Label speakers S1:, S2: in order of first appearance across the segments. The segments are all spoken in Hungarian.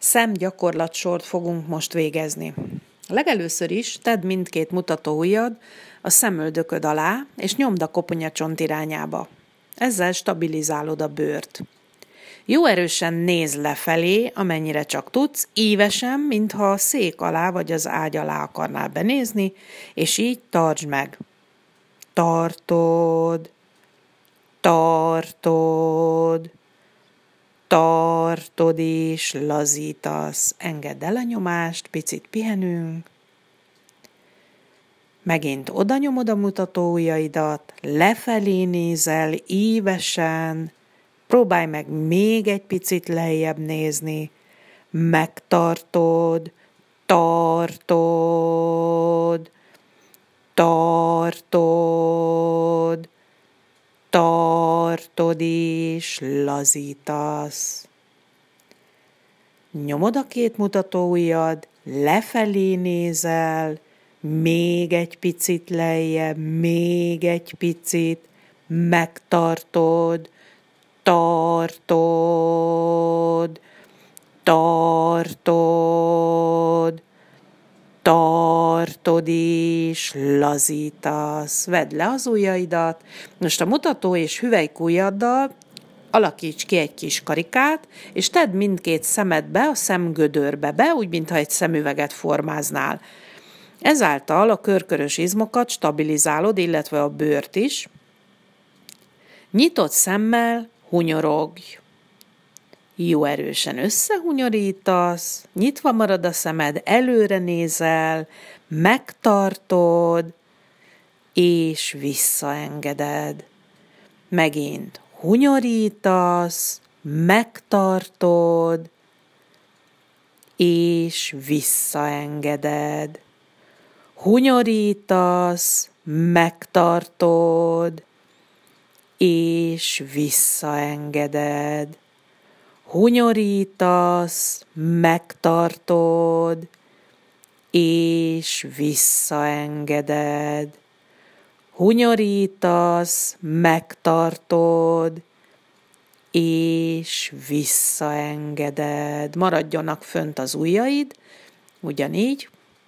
S1: Szemgyakorlatsort fogunk most végezni. Legelőször is tedd mindkét mutatóujjad a szemöldököd alá, és nyomd a koponyacsont irányába. Ezzel stabilizálod a bőrt. Jó erősen nézd lefelé, amennyire csak tudsz, ívesen, mintha a szék alá vagy az ágy alá akarnál benézni, és így tartsd meg. Tartod, és lazítasz. Engedd el a nyomást, picit pihenünk. Megint oda nyomod a mutatóujjaidat, lefelé nézel ívesen, próbálj meg még egy picit lejjebb nézni, megtartod, tartod, és lazítasz. Nyomod a két mutatóujjad, lefelé nézel, még egy picit lejjebb, még egy picit, megtartod, tartod, és lazítasz. Vedd le az ujjaidat. Most a mutató és hüvelykujjaddal alakíts ki egy kis karikát, és tedd mindkét szemedbe a szemgödörbe, úgy, mintha egy szemüveget formáznál. Ezáltal a körkörös izmokat stabilizálod, illetve a bőrt is. Nyitott szemmel hunyorogj. Jó erősen összehunyorítasz, nyitva marad a szemed, előre nézel, megtartod, és visszaengeded. Megint hunyorítasz, megtartod, és visszaengeded. Hunyorítasz, megtartod, és visszaengeded. Hunyorítasz, megtartod, és visszaengeded. Hunyorítasz, megtartod, és visszaengeded. Maradjanak fönt az ujjaid, ugyanígy.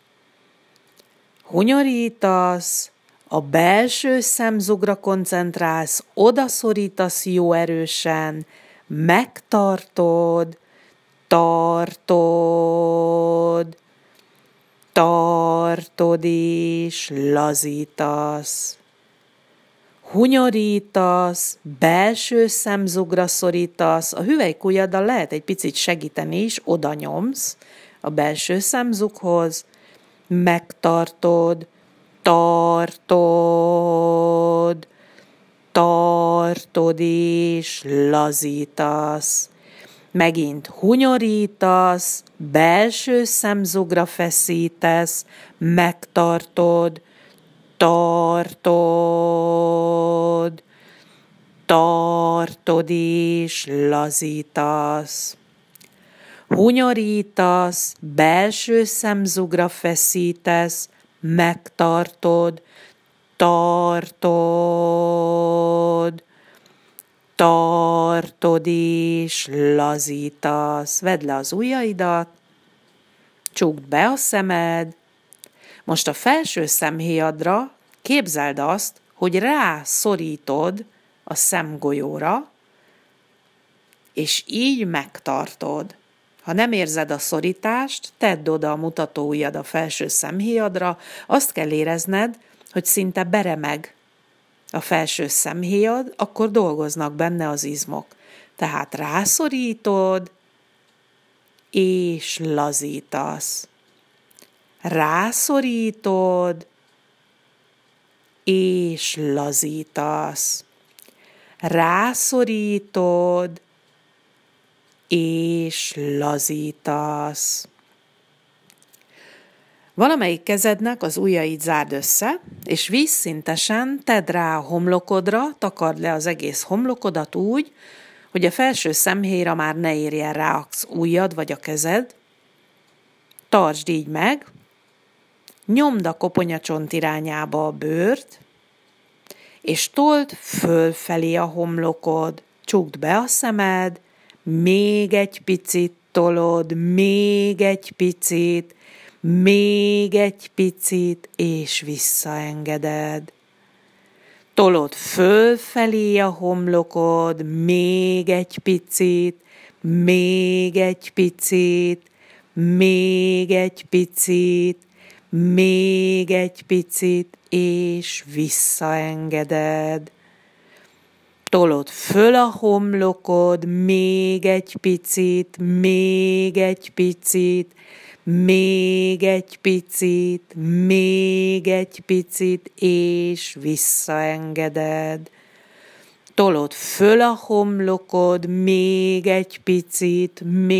S1: Hunyorítasz, a belső szemzugra koncentrálsz, odaszorítasz jó erősen, megtartod, tartod és lazítasz. Hunyorítasz, belső szemzugra szorítasz, a hüvelykujjaddal lehet egy picit segíteni is, oda nyomsz a belső szemzughoz, megtartod, tartod és lazítasz. Megint hunyorítasz, belső szemzugra feszítesz, megtartod, tartod és lazítasz. Hunyorítasz, belső szemzugra feszítesz, megtartod, tartod és lazítasz. Vedd le az ujjaidat, csukd be a szemed. Most a felső szemhéjadra képzeld azt, hogy rászorítod a szemgolyóra, és így megtartod. Ha nem érzed a szorítást, tedd oda a mutatóujjad a felső szemhéjadra, azt kell érezned, hogy szinte beremeg a felső szemhéjad, akkor dolgoznak benne az izmok. Tehát rászorítod, és lazítasz. Rászorítod, és lazítasz. Rászorítod, és lazítasz. Valamelyik kezednek az ujjait zárd össze, és vízszintesen tedd rá a homlokodra, takard le az egész homlokodat úgy, hogy a felső szemhéjra már ne érjen rá az ujjad vagy a kezed. Tartsd így meg, nyomd a koponyacsont irányába a bőrt, és told fölfelé a homlokod, csukd be a szemed, még egy picit tolod, még egy picit, és visszaengeded. Tolod fölfelé a homlokod, még egy picit, és visszaengeded. Tolod föl a homlokod, még egy picit, és visszaengeded. Tolod föl a homlokod, még egy picit,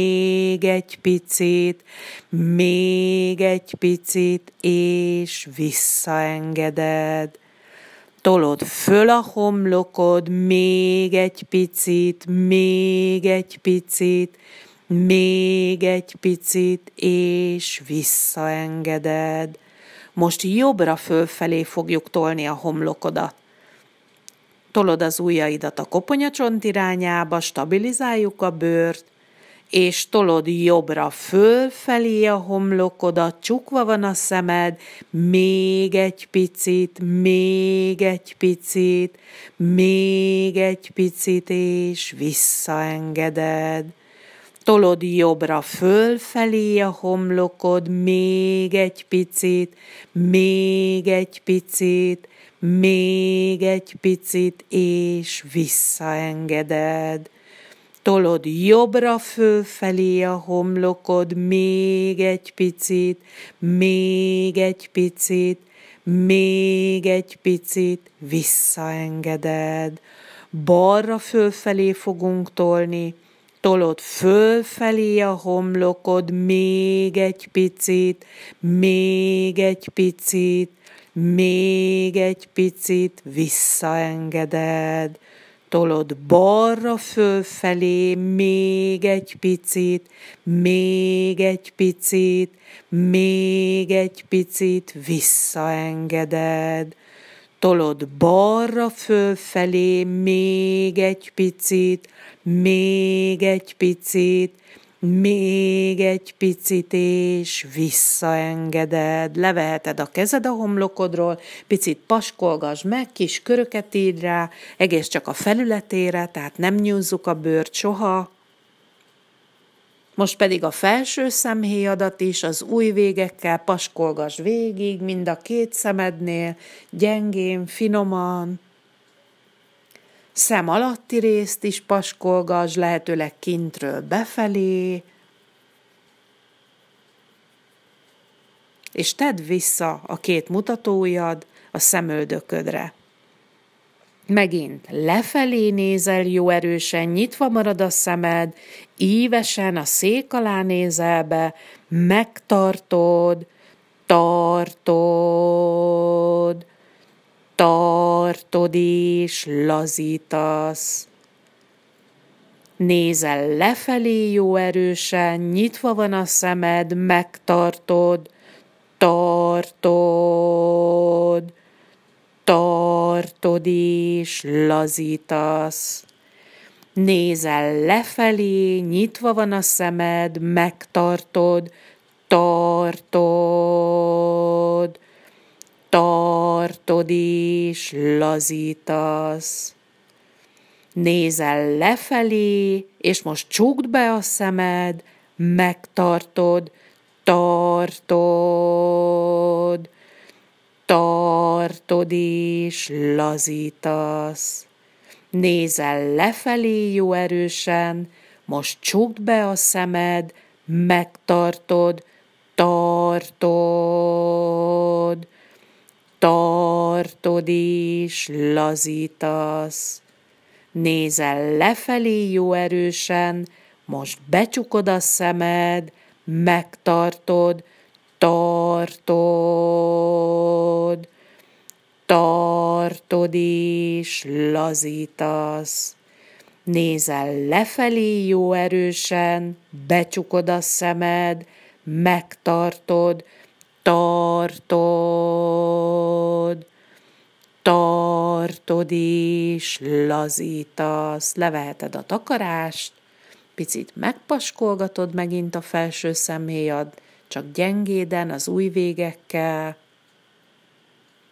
S1: és visszaengeded. Tolod föl a homlokod, még egy picit, és visszaengeded. Most jobbra fölfelé fogjuk tolni a homlokodat. Tolod az ujjaidat a koponyacsont irányába, stabilizáljuk a bőrt, és tolod jobbra fölfelé a homlokodat, csukva van a szemed, még egy picit, és visszaengeded. Tolod jobbra fölfelé a homlokod, még egy picit, és visszaengeded. Tolod jobbra fölfelé a homlokod, még egy picit, visszaengeded. Balra fölfelé fogunk tolni, tolod fölfelé a homlokod, még egy picit, visszaengeded. Tolod balra fölfelé, még egy picit, visszaengeded. Tolod balra fölfelé, még egy picit, és visszaengeded. Leveheted a kezed a homlokodról, picit paskolgasd meg, kis köröket írj rá, egész csak a felületére, tehát nem nyúzzuk a bőrt soha. Most pedig a felső szemhéjadat is az ujjvégekkel paskolgasd végig, mind a két szemednél, gyengén, finoman. Szem alatti részt is paskolgasd, lehetőleg kintről befelé, és tedd vissza a két mutatóujjad a szemöldöködre. Megint lefelé nézel jó erősen, nyitva marad a szemed, ívesen a szék alá nézel be, megtartod, tartod és lazítasz. Nézel lefelé jó erősen, nyitva van a szemed, megtartod, tartod és lazítasz. Nézel lefelé, nyitva van a szemed, megtartod, tartod és lazítasz. Nézel lefelé, és most csukd be a szemed, megtartod, tartod és lazítasz. Nézel lefelé jó erősen, most csukd be a szemed, megtartod, tartod és lazítasz. Nézel lefelé jó erősen, most becsukod a szemed, megtartod, tartod és lazítasz. Nézel lefelé jó erősen, becsukod a szemed, megtartod, tartod és lazítasz. Leveheted a takarást, Picit megpaskolgatod megint a felső szemhéjad, csak gyengéden, az ujjvégekkel.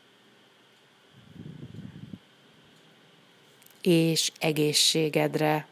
S1: És egészségedre.